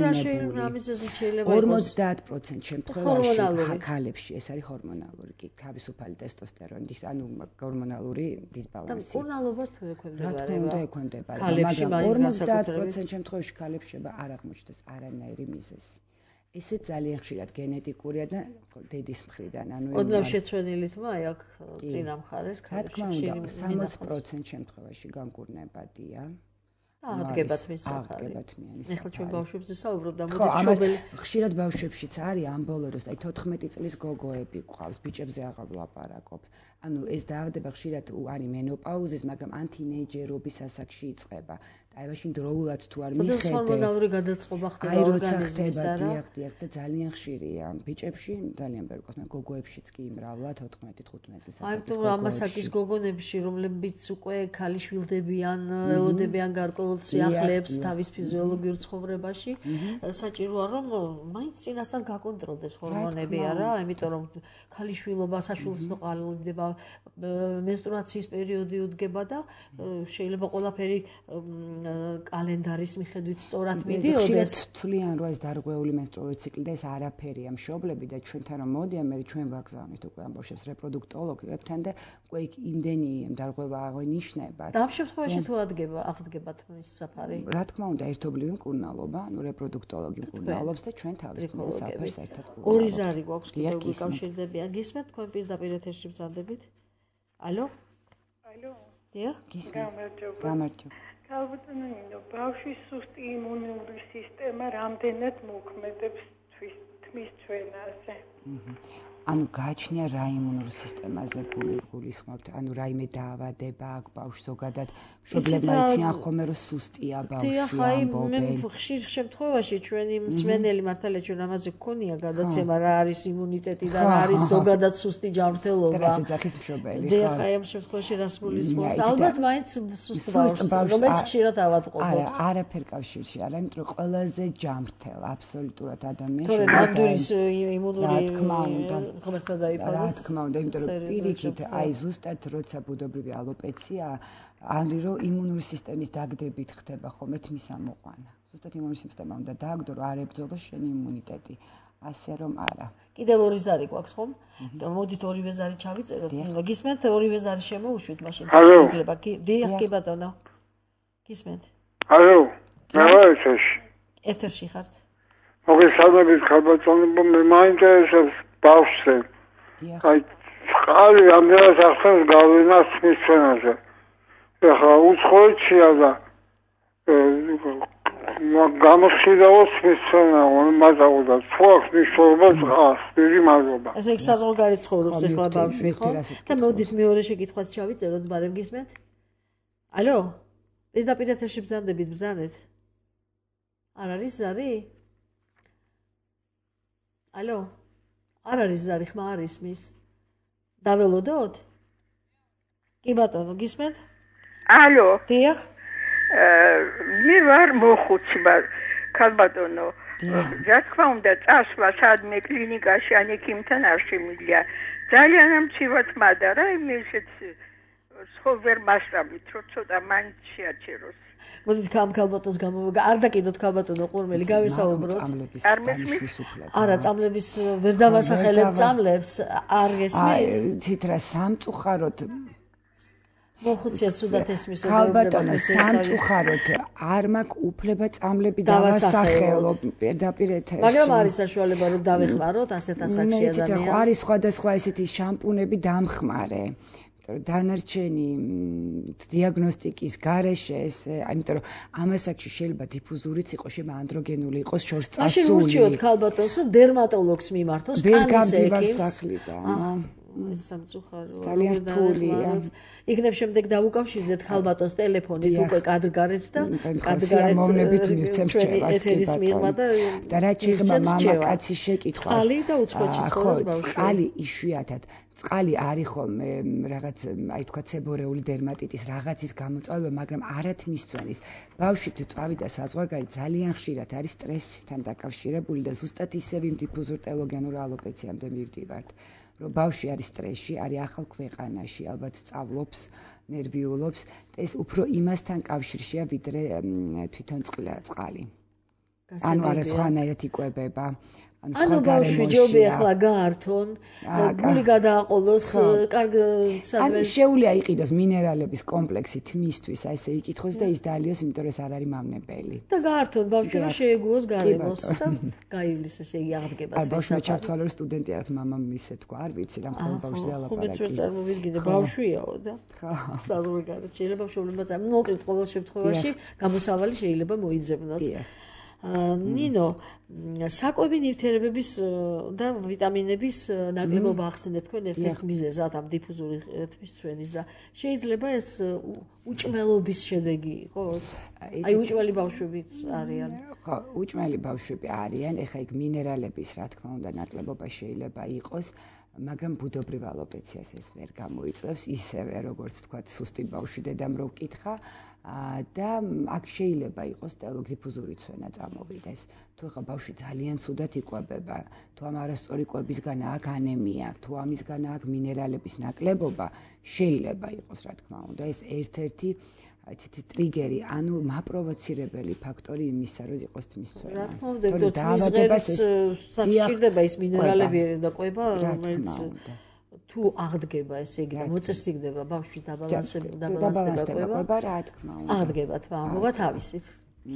შეიძლება 50% შემთხვევაში ქალებში ეს არის ჰორმონალური, კი, თავისუფალი ტესტოსტერონი, ანუ ჰორმონალური დისბალანსი. და მკურნალობას თუ ექვემდებარება. რა თქმა უნდა ექვემდებარება, ქალებში მაინც 50% შემთხვევაში ქალებში შეიძლება არ აღმოჩნდეს არანაირი მიზეზი. ესე ძალიან ხშირად გენეტიკურია და დედის მხრიდან, ანუ ოდნავ შეცვენილი თმა აქ წინა მხარეს ქალებში. რა თქმა უნდა, 60% შემთხვევაში განკურნებადია. აღდგება თმის საფარი. აღდგება თმიანი საფარი. ეხლა ჩვენ ბავშვებზე საუბრობ და მოდი მშობელი ხშირად ბავშვებშიც არის ამ ბოლო დროს, აი 14 წლის გოგოები ყავს, ბიჭებზე აღარ ვლაპარაკობ. ანუ ეს დაავადება ხშირად არის მენოპაუზის, მაგრამ ან თინეიჯერობის ასაკში იწყება. აი მაშინ დროულად თუ არ მიხედე. და ჰორმონალური გადაწყობა ხდება ორგანიზმის, არა? დიახ, და ძალიან ხშირია. ბიჭებში ძალიან ბევრი ყავს, გოგოებშიც კი მრავლად 14-15 წლის ასაკის გოგოებში. აი ამასაკის გოგონებში, რომლებიც უკვე ქალიშვილდებიან, ელოდებიან გარკვეულ სიახლეებს თავის ფიზიოლოგიურ ცხოვრებაში, საჭიროა რომ მაინც წინასწარ გაკონტროლდეს ჰორმონები, არა? იმიტომ რომ ქალიშვილობა საშვილოსნო ყალიბდება, მენსტრუაციის პერიოდი უდგება და შეიძლება ყველაფერი კალენდარის მიხედვით სწორად მიდიოდეს. თვლიან რომ ეს დარღვეული მენსტრუალური ციკლი და ეს არაფერია მშობლები და ჩვენთან რომ მოდიან, მე ჩვენ ვაგზავნით უკვე ამ ბავშვებს რეპროდუქტოლოგებთან და უკვე იმდენი დარღვევა აღინიშნება. და ამ შემთხვევაში თუ აღდგება თმის საფარი? რა თქმა უნდა, ერთობლივი მკურნალობა, ანუ რეპროდუქტოლოგი მკურნალობს და ჩვენ თავის საფარს ერთად ვკურნალობთ. ორი ზარი გვაქვს კიდევ გიკავშირდებიან. გისმენთ თქვენ პირდაპირ ეთერში ბრძანდებით? ალო? დიახ? გამარჯობა. ალბათნაირად ბავშვის სუსტი იმუნური სისტემა რამდენად მოქმედებს თმის ცვენაზე. ანუ გააჩნია რა იმუნური სისტემაზე გულისხმობთ, ანუ რაიმე დაავადება აქვს ბავშვს ზოგადად, მშობლებმა იციან ხოლმე რომ სუსტია ბავშვი ამბობენ. მე ხშირ შემთხვევაში ჩვენი მსმენელი მართალია ჩვენ ამაზე გქონია გადაცემა რა არის იმუნიტეტი და რა არის ზოგადად სუსტი ჯანმრთელობა. და რასაც ახის მშობელი. დიახ, აი ამ შემთხვევაში რას გულისხმობს? ალბათ მაინც სუსტ ბავშვს, რომელიც ხშირად ავადმყოფობს. არაფერ კავშირში არა, იმიტომ რომ ყველაზე ჯანმრთელ აბსოლუტურად ადამიანში. თორე ნამდვილის იმუნური რა თქმა უნდა. ღმერთმა დაიფაროს. რა თქმა უნდა, იმიტომ რომ პირიქით აი ზუსტად როცა ბუდობრივი ალოპეცია არის რომ იმუნური სისტემის დაგდებით ხდება ხოლმე თმის ამოყვანა. ზუსტად იმუნური სისტემა უნდა დააგდო რომ არ ებრძოლოს შენი იმუნიტეტი. ასე რომ არა. კიდევ ორი ზარი გვაქვს ხომ? მოდით ორივე ზარი ჩავიწეროთ. გისმენთ ორივე ზარი შემოუშვით მაშინ შეიძლება. დიახ, კი ბატონო. გისმენთ? ალო. მე ვარ ეთერში ხართ? მოგესალმებით ხალბატონო, მე მაინტერესებს ბავშვზე. აი, წყალი ამდენად ახსენს გავლენას თმის ცვენაზე. ეხლა უცხოეთშია და გამოსხიდაოს თმის ცვენა, მაგალითად, თუ აქვს მნიშვნელობა წყალს, დიდი მადლობა. ესე იგი საზღვარგარეთ ცხოვრობს ეხლა ბავშვი, ხო? და მოდით მეორე შეკითხვას ჩავიწეროთ, მაგრამ გისმენთ? ალო? პირდაპირ ეთერში ბრძანდებით, ბრძანეთ? არ არის ზარი? ალო? არ არის ზარი, ხმა არ ისმის. დაველოდოთ? კი ბატონო, გისმენთ? ალო. დიახ. მე ვარ მოხუცმა. ქალბატონო რა თქმა უნდა წასვლა სადმე კლინიკაში ან ექიმთან არ შემიძლია ძალიან ამცირად მადარა იმ ესეც ხო ვერ მასწავლით რომ ცოტა მაინც შეაჩეროს მოდით ქალბატონს არ დაკიდოთ ქალბატონო ყურმელი გავესაუბროთ არ მესმის არა წამლების ვერ დავასახელებთ წამლებს არ გესმით ცით რა სამწუხაროდ მოხუციათ სუდათ ესმის ქალბატონო სამწუხაროდ არ მაქვს უფლება წამლები დავასახელო პირდაპირ ეთერში მაგრამ არის საშუალება რომ დავეხმაროთ ასეთ ასაკში ადამიანს არის სხვადასხვა ესეთი შამპუნები დამხმარე დანარჩენი დიაგნოსტიკის გარეშე ესე იმიტომ რომ ამ ასაკში შეიძლება დიფუზურიც იყოს შეიძლება ანდროგენული იყოს შორს წასული მაშინ ურჩიოთ ქალბატონს რომ დერმატოლოგს მიმართოს კანის ექიმს სამწუხარო ძალიან რთულია იქნებ შემდეგ დავუკავშირდეთ ქალბატონს ტელეფონით უკვე კადრგარეთ და კადრგარეთ მომნებით მივცემ რჩევას ეთერის მიღმა და რა შეიძლება მამაკაცი შეკითხვას წყალი და უცხოეთში ცხოვრობს ბავშვი წყალი იშვიათად წყალი არის ხოლმე რაღაც აი თქვა ცებორეული დერმატიტის რაღაცის გამოწვევა მაგრამ არათ მისწვენის ბავშვი თუ წავი და საზღვარგარეთ ძალიან ხშირად არის სტრესთან დაკავშირებული და ზუსტად ისევ იმ დიფუზურ ტელოგენურ ალოპეციამდე მივდივართ რომ ბავშვი არის სტრესში, არის ახალ ქვეყანაში, ალბათ სწავლობს, ნერვიულობს, ეს უფრო იმასთან კავშირშია, ვიდრე თვითონ წყალი. ანუ არა სხვანაირად იკვებება. ანუ ბავშვი ჯობია ახლა გაართონ, გული გადააყოლოს, კარგ სადმე. ან შეუძლია იყიდოს მინერალების კომპლექსი თმისთვის, აი ესე იკითხოს და ის დაალიოს, იმიტომ რომ ეს არ არის მავნებელი. და გაართონ ბავშვი რომ შეეგუოს გარემოს და გაივლის ესე იგი აღდგება. აი ბავშვი ჩართვალო რომ სტუდენტი არის მამამ ისე თქვა, არ ვიცი რა მხოლოდ ბავშვზე ალაპარაკი. ხომ მეც ვერ წარმოვიდგინე ბავშვიაო და საზღვარგარეთ შეიძლება შევლებმა წამ. მოკლედ ყოველ შემთხვევაში გამოსავალი შეიძლება მოიძებნოს. ნინო საკვები ნივთიერებების და ვიტამინების ნაკლებობა ახსენეთ თქვენ ერთ-ერთ მიზეზად ამ დიფუზური თმისცვენის და შეიძლება ეს უჭმელობის შედეგი იყოს? აი უჭმელი ბავშვებიც არიან. ხო, უჭმელი ბავშვები არიან, ეხა იქ მინერალების რა თქმა უნდა ნაკლებობა შეიძლება იყოს, მაგრამ ბუდობრივ ალოპეციას ეს ვერ გამოიწვევს ისევე როგორც თქვა სუსტი ბავშვი დედამ რო ვკითხა და აქ შეიძლება იყოს ტელოგდიფუზური ცვენა წამოვიდეს. თუ ხა ბავშვი ძალიან ცუდად იკვებება, თუ ამ არასწორი კვებისგან აქვს ანემია, თუ ამისგან აქვს მინერალების ნაკლებობა, შეიძლება იყოს რა თქმა უნდა ეს ერთ-ერთი ტრიგერი, ანუ მაპროვოცირებელი ფაქტორი იმისა, რომ იყოს თმისცვენა. რა თქმა უნდა, თმის ღერს სასჭირდება ის მინერალები და კვება, რომელიც თუ აღდგება ესე იგი და მოწესრიგდება ბავშვის დაბალანსდება კვება რა თქმა უნდა აღდგება თმამობა თავისით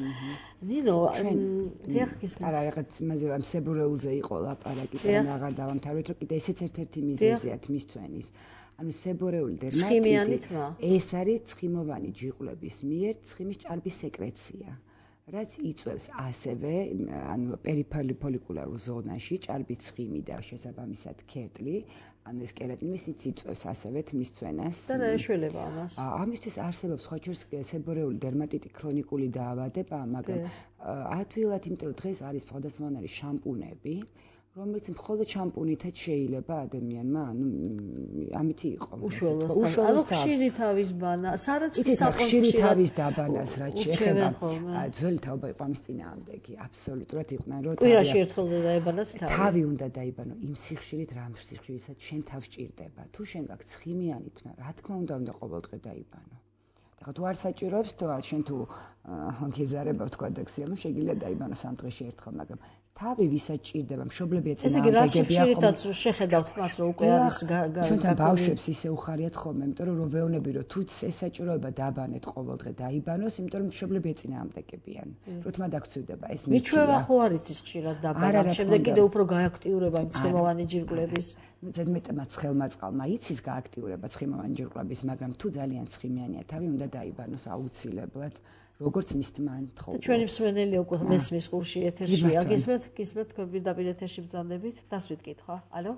ნინო თეახის არა რაღაც იმაზე ამ სებურეულზე იყო ლაპარაკი თან აღარ დავამთავრეთ რომ კიდე ესეც ერთ-ერთი მიზეზია თმისცვენის ანუ სებურეული დერმატიტი ეს არის ცხიმოვანი ჯიqlების მიერ ცხიმის ჭარბის სეკრეცია რაც იწვევს ასევე ანუ პერიფოლიკულარულ ზონაში ჭარბი ცხიმი და შესაბამისად ქერტლი ანუ ეს კერატინი იწვევს ასევე თმისცვენას და რა ეშველება ამას ამისთვის არსებობს სხვა ჯერ სებორეული დერმატიტი ქრონიკული დაავადება მაგრამ ადვილად იმიტომ რომ დღეს არის სხვადასხვანაირი შამპუნები რომელიც მხოლოდ შამპუნითაც შეიძლება ადამიანმა ანუ ამითი იყო უშუალოდ ანუ ხშირი თავის ბანა სარაცხის ხშირი თავის დაბანას რაც შეეხება ძველი თაობა იყო ამის წინააღმდეგი აბსოლუტურად იყვნენ რომ კვირაში ერთხელ დაებანათ თავი უნდა დაიბანო იმ სიხშირით რამ სიხშირისაც შენ თავს ჭირდება თუ შენ გაქვს ცხიმიანი თმა რა თქმა უნდა ყოველდღე დაიბანო და თუ არ საჭიროებს თუ შენ თუ გეზარება თქვა და ქსიამო შეგიძლია დაიბანო სამ დღეში ერთხელ მაგრამ თავი ვისაც ჭირდება მშობლები ეწინააღმდეგებია ესე იგი რა სიხშირითაც შეხედავთ მას რომ უკვე არის ჩვენთან ბავშვებს ისე უხარიათ ხოლმე იმიტომ რომ ვეუბნები რომ თუ ეს საჭიროება დაბანეთ ყოველდღე დაიბანოს იმიტომ რომ მშობლები ეწინააღმდეგებიან რომ თმა დაგწვდება ეს მიჩვევა ხო არ იცის ხშირად დაბანა შემდეგ კიდე უფრო გააქტიურება იმ ცხიმოვანი ჯირკვლების ну ზედმეტმა ცხელმა წყალმა იცის გააქტიურება ცხიმოვანი ჯირკვლების მაგრამ თუ ძალიან ცხიმიანია თავი უნდა დაიბანოს აუცილებლად როგორც მისთმან თხოვ. და ჩვენი მსმენელი უკვე მესმის ყურში ეთერშია. გისმენთ თქვენ პირდაპირ ეთერში ბრძანდებით. დასვით კითხვა. ალო?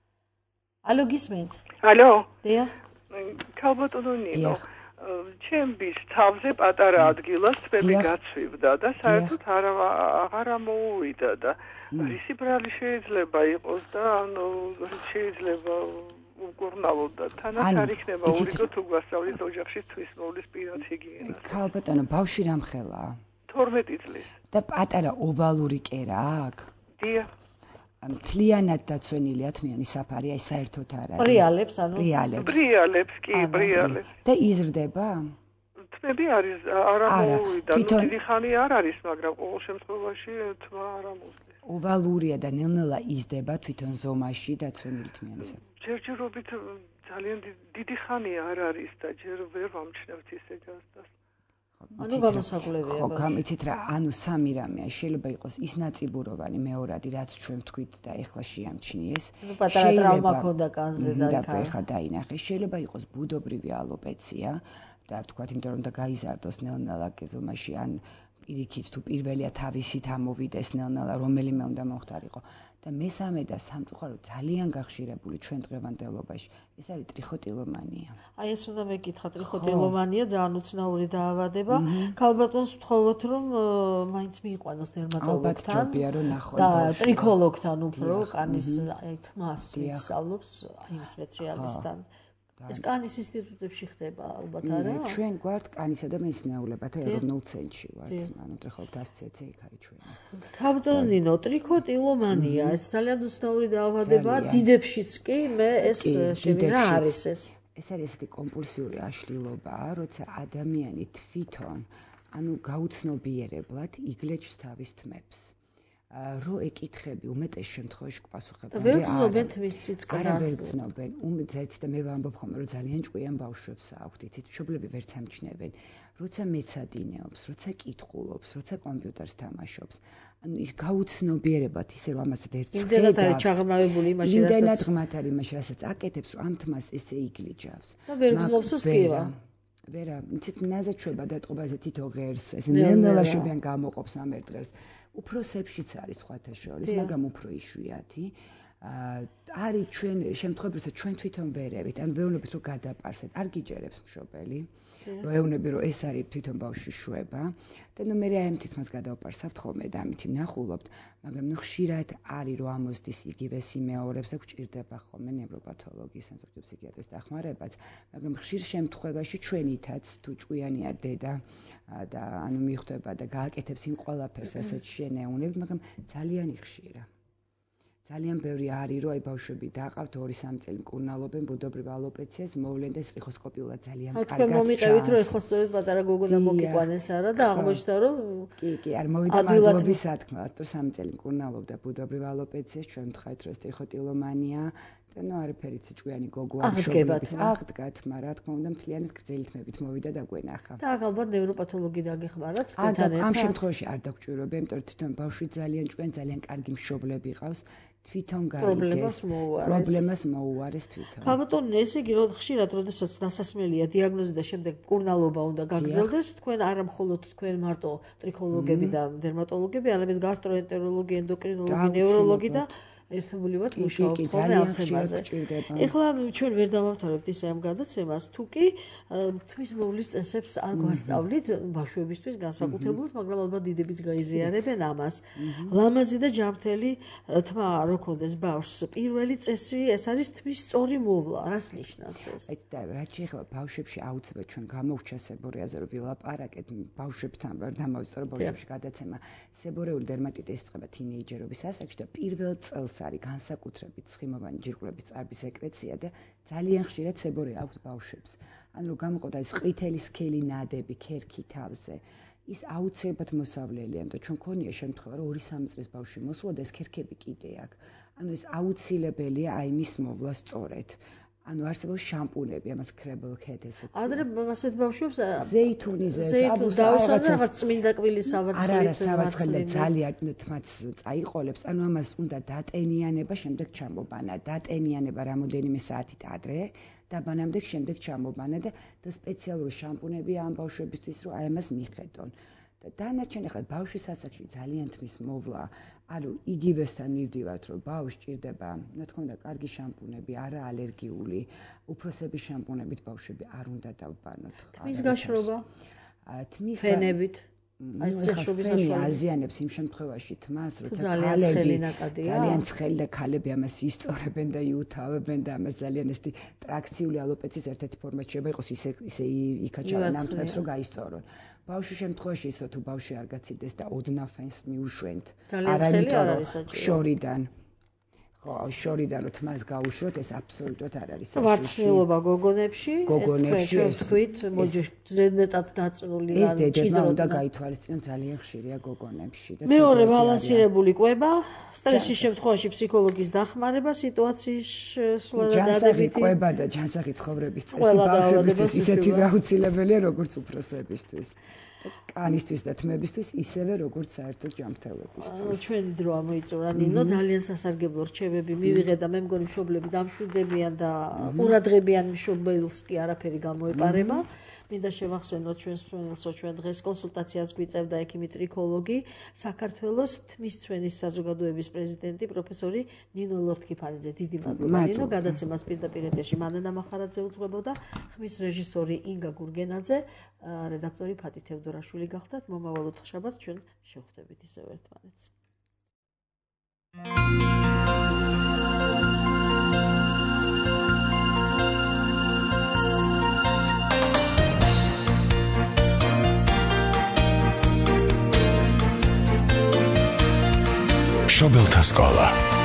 ალო გისმენთ? ალო? დიახ. ქალბატონო ნინო. ჩემს თავზე პატარა ადგილას თვები გაცვივდა და საერთოდ აღარ მოუვიდა და რისი ბრალი შეიძლება იყოს და ანუ შეიძლება უკურნალოდ და თანაც არ იქნება ურიგო თუ გვასწავლით ოჯახში თვის მოვლის პირად ჰიგიენას. ქალბატონო, ბავშვი რამხელაა? 12 წლის. და პატარა ოვალური კერა აქვს? დიახ. მთლიანად დაცვენილია თმიანი საფარი, აი საერთოდ არ არის. პრიალებს, ანუ პრიალებს, კი, პრიალებს. და იზრდება? თმები არის, არ ამოვიდა, დიდი ხანი არ არის, მაგრამ ყოველ შემთხვევაში თმა არ ამოვიდა. ოვალურია და ნელ-ნელა იზრდება თვითონ ზომაში დაცვენილი თმიანი საფარი. ჯერჯერობით ძალიან დიდი ხანი არ არის და ჯერ ვერ ვამჩნევთ ისე გასდას. ანუ გამოსაკვლებია. ხო, გამიცით რა, ანუ სამი რამეა, შეიძლება იყოს ის ნაწიბუროვანი მეორადი, რაც ჩვენ ვთქვით და ეხლა შეამჩნიეს. ნუ პატარა ტრავმა ქონდა კანზე და და ეხლა დაინახე. შეიძლება იყოს ბუდობრივი ალოპეცია და ვთქვათ, იმიტომ რომ და გაიზარდოს ნელ-ნელა ზომაში ან პირიქით თუ პირველია თავისით ამოვიდეს ნელ-ნელა რომელიმე უნდა მოხდარიყო. და მესამე და სამწუხაროდ ძალიან გახშირებული ჩვენ დღევანდელობაში ეს არის ტრიხოტილომანია. აი ეს უნდა მეკითხა, ტრიხოტილომანია ძალიან უცნაური დაავადება. ქალბატონს ვთხოვოთ რომ მაინც მიიყვანოს დერმატოლოგთან და ტრიქოლოგთან უფრო კანის თმას ისწავლობს იმ სპეციალისტთან. ეს კანის ინსტიტუტებში ხდება ალბათ არა? ჩვენ გვართ კანისა და მეცნიერებათა ეროვნულ ცენტრში ვართ. ანუ ტრიხოლოგთა ასოციაცია იქ არის ჩვენი. ქალბატონინო, ტრიქოტილომანია ეს ძალიან უცნაური დაავადებაა, დიდებშიც კი მე ეს რა არის ეს? ეს არის ესეთი კომპულსიური აშლილობა, როცა ადამიანი თვითონ ანუ გაუცნობიერებლად იგლეჭს თავის თმებს. რო ეკითხები უმეტეს შემთხვევაში პასუხებენ. ვერ გრძნობენ თმის ციცკას. არა ვერ გრძნობენ. უმძეც და მე ვამბობ ხოლმე რომ ძალიან ჭკვიან ბავშვებს აქვთ, იცით, მშობლები ვერ სამჩნევენ. როცა მეცადინეობს, როცა კითხულობს, როცა კომპიუტერს თამაშობს. ანუ ის გაუცნობიერებად ისე რომ ამას ვერ ხედავს. იმდენად არის ჩაღრმავებული იმაში, რასაც იმდენად ღმათ არის იმაში, რასაც აკეთებს, რომ ამ თმას ესე იგლიჯავს. და ვერ გრძნობს რომ სკივა. ვერა, იცით, ნაზაჩვება დატყობაზე თითო ღერს, ეს ნელ-ნელა შებიან გამოყოფს ამ ერთ ღერს. უფროსებშიც არის სხვათა შორის, მაგრამ უფრო იშვიათი. არის ჩვენ შემთხვევები, როცა ჩვენ თვითონ ვერევით, ან ვეუბნებით რომ გადაპარსეთ, არ გიჯერებს მშობელი, რომ ეუბნები რომ ეს არის თვითონ ბავშვი შვება და ნუ მე ამით მას გადავპარსავთ ხოლმე და ამით ნახულობთ, მაგრამ ნუ ხშირად არის რომ ამოსდის იგივე სიმეორებს და გვჭირდება ხოლმე ნევროპათოლოგის ან ზოგჯერ ფსიქიატრის დახმარებაც, მაგრამ ხშირ შემთხვევაში ჩვენითაც თუ ჭკვიანია დედა და ანუ მიხვდება და გააკეთებს იმ ყველაფერს, რასაც შენეუნებით, მაგრამ ძალიან იხშირა. ძალიან ბევრი არის, რომ აი ბავშვები დააყავთ 2-3 წელი მკურნალობენ ბუდობრივ ალოპეციას, მოვლენ და სტრიხოსკოპიულად ძალიან კარგად. თქვენ მომიყევით, რომ ეხლა სწორედ პატარა გოგონა მოგიყვანეს არა და აღმოჩნდა, რომ კი, არ მოვიდა მადლობის სათქმელად, რომ 3 წელი მკურნალობდა ბუდობრივ ალოპეციას, ჩვენ ვთქვით, რომ სტრიხოტილომანია და ნუ არაფერიც ჭკვიანი გოგო აღდგებათ, მაგრამ რა თქმა უნდა მთლიანად გრძელი თმებით მოვიდა და გვენახა. და ალბათ ნევროპათოლოგი დაგეხმარათ თქვენთან ერთად. ამ შემთხვევაში არ დაგჭიროებ, იმიტომ რომ თვითონ ბავშვი ძალიან ჭკვიანი, ძალიან კარგი მშობლები ყავს. თვითონ გაიგეს პრობლემას მოუარეს თვითონ. ქალბატონო, ესე იგი რომ ხშირად როდესაც დასასმელია დიაგნოზი და შემდეგ მკურნალობა უნდა გაგრძელდეს, თქვენ არა მხოლოდ თქვენ მარტო ტრიქოლოგები და დერმატოლოგები, არამედ გასტროენტეროლოგი, ენდოკრინოლოგი, ნევროლოგი და ერთობლივად მუშაობთ ხოლმე ამ თემაზე. ეხლა ჩვენ ვერ დავამთავრებთ ისე ამ გადაცემას, თუ კი თმის მოვლის წესებს არ გვასწავლით ბავშვებისთვის განსაკუთრებულად, მაგრამ ალბათ დიდებიც გაიზიარებენ ამას. ლამაზი და ჯანმრთელი თმა რო ქონდეს ბავშვს, პირველი წესი ეს არის თმის სწორი მოვლა. რას ნიშნავს ეს? და რაც შეეხება ბავშვებში აუცილებლად ჩვენ გამოვჩა სებორეაზე რომ ვილაპარაკეთ ბავშვებთან ვერ დამავსწრო ბავშვებში გადაცემა. სებორეული დერმატიტი იწყება თინეიჯერობის ასაკში და პირველ წელს არის განსაკუთრებით ცხიმოვანი ჯირკვლების წარბის ეკრეცია და ძალიან ხშირად სებორე აქვს ბავშვებს. ანუ რომ გამოყოთ ეს ყვითელი სქელი ნადები ქერქი თავზე, ის აუცილებლად მოსავლელია, და ჩვენ ქონია შემთხვევა რომ 2-3 წლის ბავშვი მოსულა და ეს ქერქები კიდე აქვს. ანუ ეს აუცილებელია აი მის მოვლა სწორედ. ანუ არსებობს შამპუნები, ამას crable cat ესე. ადრე ასეთ ბავშვებს ზეითუნიზე დაუსვა რაღაც წმინდა კბილის სავარცხლით სავარცხლით ძალიან თმაც წაიყოლებს. ანუ ამას უნდა დატენიანება, შემდეგ ჩამობანა. დატენიანება რამოდენიმე საათით ადრე და ბანამდე შემდეგ ჩამობანა და სპეციალური შამპუნები ამ ბავშვებისთვის რომ აი ამას მიხედონ. და დანარჩენი ახლა ბავშვის ასაკში ძალიან თმის მოვლა, ანუ იგივესთან მივდივართ, რომ ბავშვს ჭირდება, რა თქმა უნდა, კარგი შამპუნები, არა ალერგიული, უფროსების შამპუნებით ბავშვები არ უნდა დავბანოთ. თმის გაშრობა, თმის ფენებით. აი სიახლოვის საშუალება აზიანებს იმ შემთხვევაში თმას, როცა ქალები ძალიან ცხელი და ქალები ამას ისწორებენ და იუთავებენ და ამას ძალიან ესეთი ტრაქციული ალოპეციის ერთ-ერთი ფორმა შეიძლება იყოს ისე იქაჩავენ ამ თვებს რომ გაისწორონ. ბავშვის შემთხვევაში ისო თუ ბავშვი არ გაცივდეს და ოდნავ ფენს მიუშვენთ. ძალიან ცხელი არ არის საჭირო. შორიდან შორიდან რომ თმას გაუშვოთ ეს აბსოლუტურად არ არის საჭირო. ვარცხნილობა გოგონებში, ეს თქვით, მოძნეტად დაწნული ან ჭიდრო. ეს დედებმა უნდა გაითვალისწინონ ძალიან ხშირია გოგონებში და მეორე ბალანსირებული კვება, სტრესის შემთხვევაში ფსიქოლოგის დახმარება, სიტუაციის სულადადებითი კვება და ჯანსაღი ცხოვრების წესი ბავშვებისთვის ისეთივე აუცილებელია როგორც უფროსებისთვის. კანისთვის და თმებისთვის ისევე როგორც საერთოდ ჯანმრთელობისთვის. ჩვენი დრო ამოიწურა ნინო, ძალიან სასარგებლო რჩევები მივიღე და მე მგონი მშობლები დამშვიდებიან და ყურადღებიან მშობელს კი არაფერი გამოეპარება. მინდა შევახსენოთ ჩვენს მსმენელსო, ჩვენ დღეს კონსულტაციას გვიწევდა ექიმი-ტრიქოლოგი, საქართველოს თმისცვენის საზოგადოების პრეზიდენტი პროფესორი ნინო ლორთქიფანიძე. დიდი მადლობა ნინო, გადაცემას პირდაპირ ეთერში მანანა მახარაძე უძღვებოდა, ხმის რეჟისორი ინგა გურგენაძე, რედაქტორი ფატი თევდორაშვილი გახდათ. მომავალ ოთხშაბათს ჩვენ შევხვდებით ისევ ერთმანეთს. მშობელთა სკოლა